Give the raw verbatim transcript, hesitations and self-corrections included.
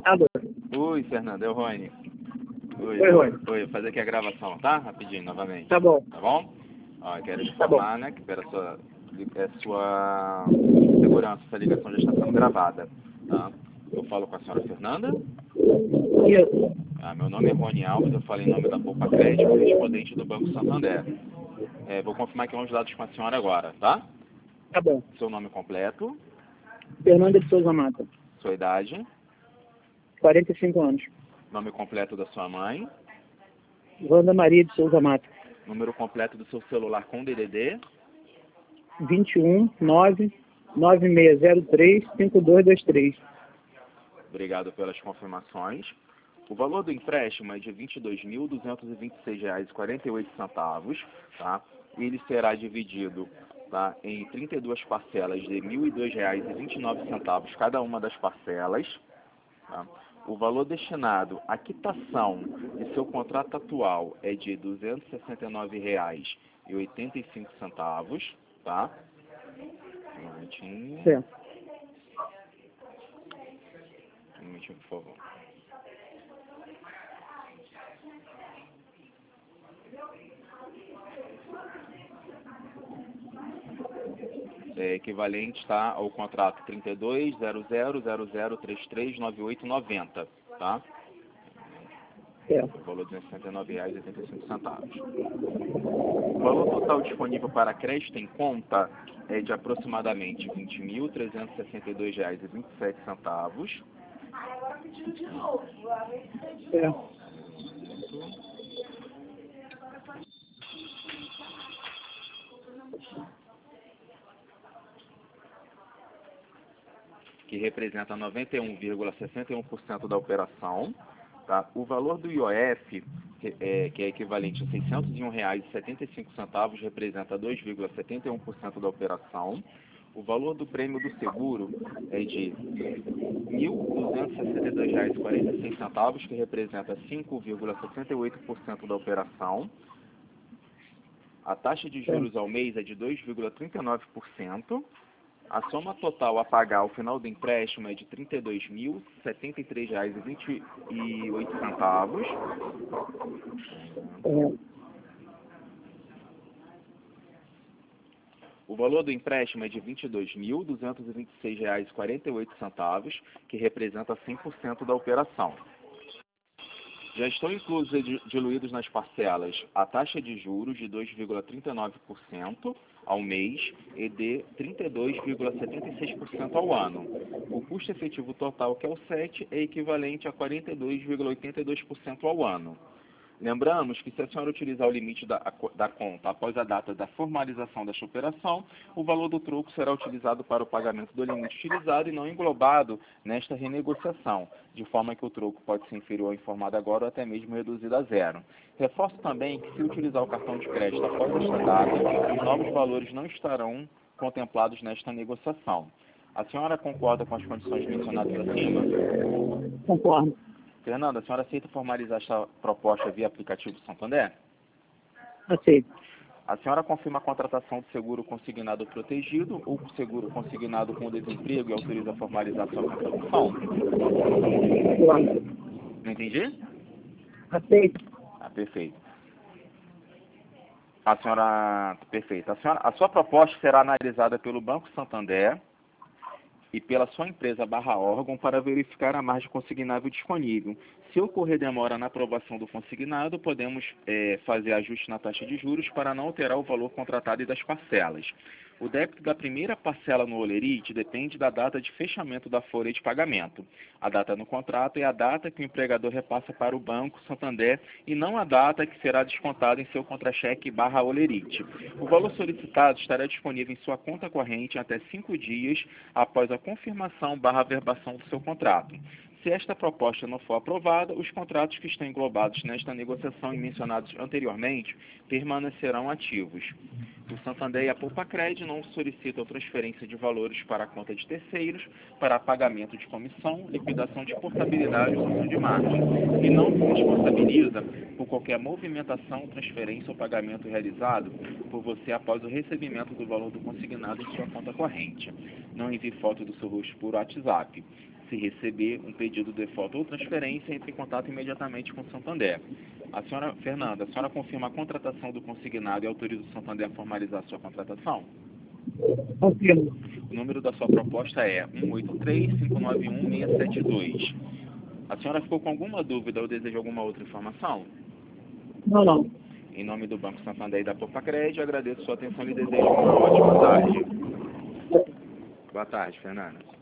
Alô? Oi, Fernando, é o Rony. Oi, Oi, Rony. Oi, vou fazer aqui a gravação, tá? Rapidinho, novamente. Tá bom. Tá bom? Ó, eu quero Tá bom. informar, né, que pela sua, é sua segurança, essa ligação já está sendo gravada, tá? Eu falo com a senhora Fernanda. Isso. Ah, meu nome é Rony Alves, eu falo em nome da Poupa Crédito, correspondente do Banco Santander. É, vou confirmar aqui uns dados com a senhora agora, tá? Tá bom. Seu nome completo, Fernanda de Souza Mata. sua idade, quarenta e cinco anos. nome completo da sua mãe, Wanda Maria de Souza Mata. número completo do seu celular com D D D, vinte e um, nove, nove seis zero três, cinco dois dois três. Obrigado pelas confirmações. O valor do empréstimo é de vinte e dois mil duzentos e vinte e seis reais e quarenta e oito centavos, tá? Ele será dividido, tá, em trinta e duas parcelas de mil e dois reais e vinte e nove centavos cada uma das parcelas, tá? O valor destinado à quitação de seu contrato atual é de duzentos e sessenta e nove reais e oitenta e cinco centavos, tá? Um momentinho. Certo. Um momentinho, por favor. É equivalente, tá, ao contrato trinta e dois, zero zero zero zero trinta e três, noventa e oito, noventa, tá? Certo. O valor de sessenta e nove reais e oitenta e cinco centavos. O valor total disponível para crédito em conta é de aproximadamente vinte mil trezentos e sessenta e dois reais e vinte e sete centavos. Certo. Que representa noventa e um vírgula sessenta e um por cento da operação. Tá? O valor do I O F, que é, que é equivalente a seiscentos e um reais e setenta e cinco centavos, representa dois vírgula setenta e um por cento da operação. O valor do prêmio do seguro é de mil duzentos e sessenta e dois reais e quarenta e seis centavos, que representa cinco vírgula sessenta e oito por cento da operação. A taxa de juros ao mês é de dois vírgula trinta e nove por cento. A soma total a pagar ao final do empréstimo é de trinta e dois mil setenta e três reais e vinte e oito centavos. Certo. O valor do empréstimo é de vinte e dois mil duzentos e vinte e seis reais e quarenta e oito centavos, que representa cem por cento da operação. Já estão inclusos e diluídos nas parcelas a taxa de juros de dois vírgula trinta e nove por cento ao mês e de trinta e dois vírgula setenta e seis por cento ao ano. O custo efetivo total, que é o S E T, é equivalente a quarenta e dois vírgula oitenta e dois por cento ao ano. Lembramos que se a senhora utilizar o limite da, da conta após a data da formalização desta operação, o valor do troco será utilizado para o pagamento do limite utilizado e não englobado nesta renegociação, de forma que o troco pode ser inferior ao informado agora ou até mesmo reduzido a zero. Reforço também que se utilizar o cartão de crédito após esta data, os novos valores não estarão contemplados nesta negociação. A senhora concorda com as condições mencionadas acima? Concordo. Fernanda, a senhora aceita formalizar esta proposta via aplicativo Santander? Aceito. A senhora confirma a contratação do seguro consignado protegido ou seguro consignado com desemprego e autoriza a formalizar sua contratação? Claro. Não entendi? Aceito. Ah, perfeito. A senhora... Perfeito. A, senhora... a sua proposta será analisada pelo Banco Santander e pela sua empresa barra órgão para verificar a margem consignável disponível. Se ocorrer demora na aprovação do consignado, podemos é, fazer ajuste na taxa de juros para não alterar o valor contratado e das parcelas. O débito da primeira parcela no holerite depende da data de fechamento da folha de pagamento. A data no contrato é a data que o empregador repassa para o Banco Santander e não a data que será descontada em seu contra-cheque barra holerite. O valor solicitado estará disponível em sua conta corrente até cinco dias após a confirmação barra verbação do seu contrato. Se esta proposta não for aprovada, os contratos que estão englobados nesta negociação e mencionados anteriormente permanecerão ativos. O Santander e a Poupa Crédito não solicitam transferência de valores para a conta de terceiros, para pagamento de comissão, liquidação de portabilidade ou uso de margem, e não se responsabiliza por qualquer movimentação, transferência ou pagamento realizado por você após o recebimento do valor do consignado em sua conta corrente. Não envie foto do seu rosto por WhatsApp. Se receber um pedido de default ou transferência, entre em contato imediatamente com o Santander. A senhora, Fernanda, a senhora confirma a contratação do consignado e autoriza o Santander a formalizar a sua contratação? Confirmo. O número da sua proposta é um oito três, cinco nove um, seis sete dois. A senhora ficou com alguma dúvida ou deseja alguma outra informação? Não, não. Em nome do Banco Santander e da Popacred, agradeço sua atenção e lhe desejo uma ótima tarde. Boa tarde, Fernanda.